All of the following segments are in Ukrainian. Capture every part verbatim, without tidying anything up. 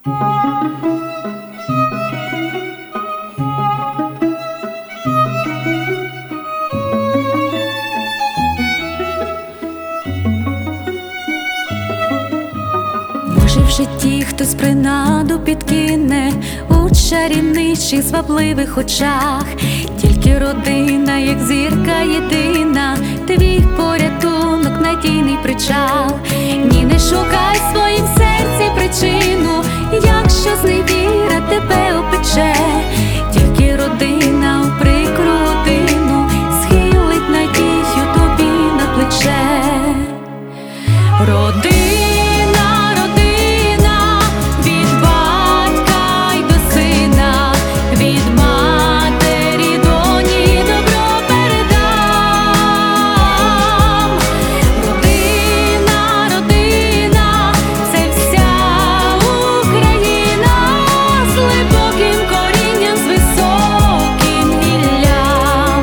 Може, в житті хтось принаду підкине у чарівничих звабливих очах, тільки родина, як зірка єдина, твій порятунок, надійний причал. Ні, не шукай в своїм серці причину, якщо зневіра тебе опече, тільки родина у прикру годину схилить надію тобі на плече. Родина, родина, від батька й до сина, від матері доні добро передам. Родина, родина, це вся Україна з глибоким корінням, з високим гіллям.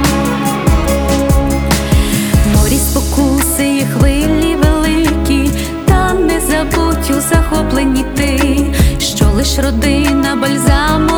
В морі спокуси і хвилі великі, та не забудь у захопленні ти, що лиш родина бальзаму